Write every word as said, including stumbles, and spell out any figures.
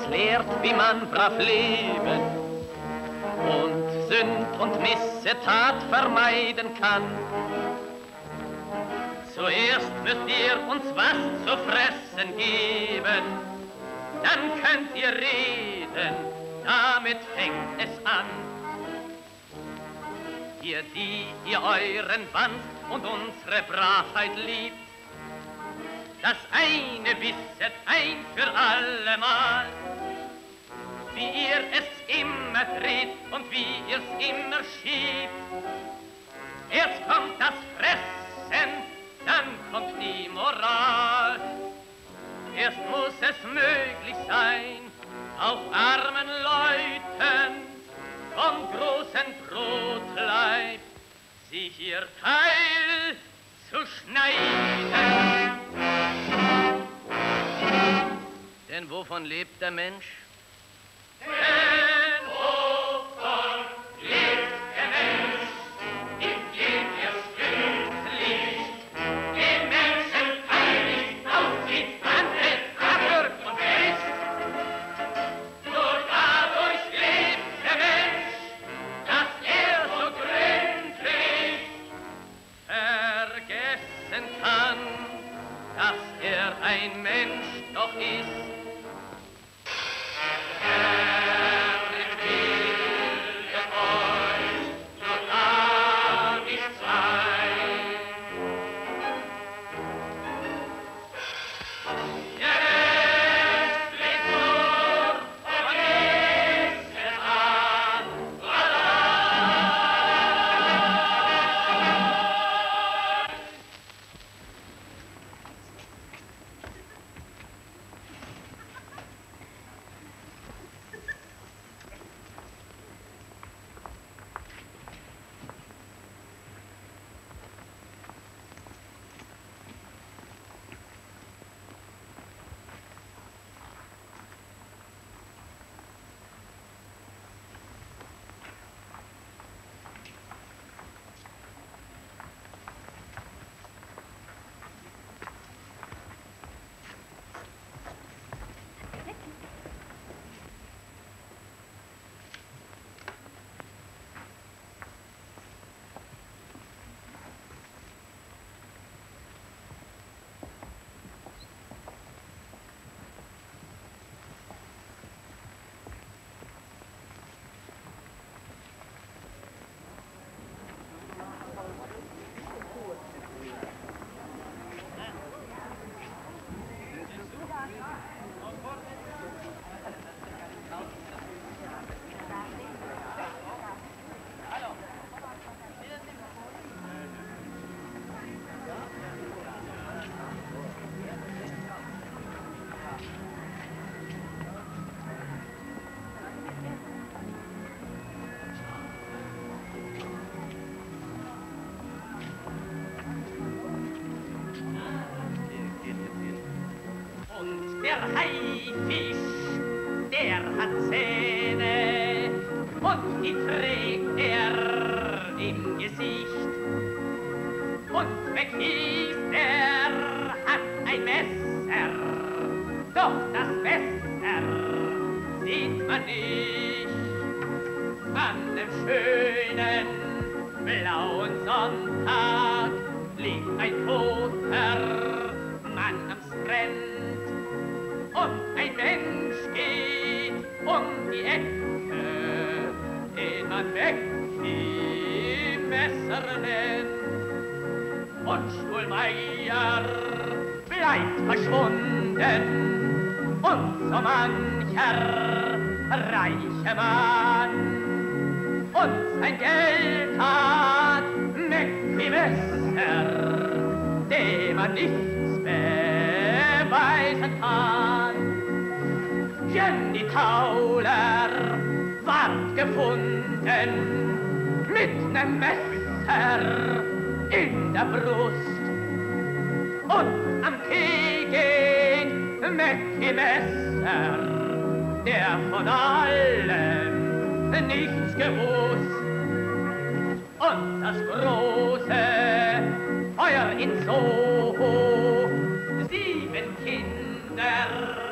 lehrt, wie man brav leben und Sünd und Missetat vermeiden kann. Zuerst müsst ihr uns was zu fressen geben, dann könnt ihr reden, damit fängt es an. Ihr, die ihr euren Band und unsere Bravheit liebt, das eine wisset ein für allemal, wie ihr es immer dreht und wie ihr's immer schiebt. Erst kommt das Fressen, dann kommt die Moral. Erst muss es möglich sein, auch armen Leuten vom großen Brotleib sich ihr Teil zu schneiden. Denn wovon lebt der Mensch? Denn wovon lebt der Mensch, indem er still liegt, den Menschen heilig aussieht, wandelt, abwirkt und frisst. Nur dadurch lebt der Mensch, dass er so gründlich vergessen kann, dass er ein Mensch doch ist. Der Haifisch, der hat Zähne und die trägt er im Gesicht. Und McKees, der hat ein Messer, doch das Messer sieht man nicht. An dem schönen blauen Sonntag liegt ein toter Mann am Strand. Und ein Mensch geht um die Ecke, den man McKee Messer nennt. Und Stuhlmeier bleibt verschwunden und so mancher reiche Mann. Und sein Geld hat McKee Messer, dem man nichts beweisen kann. Jenny Tauler ward gefunden mit nem Messer in der Brust. Und am Tee ging McKee Messer, der von allem nichts gewusst. Und das große Feuer in Soho, sieben Kinder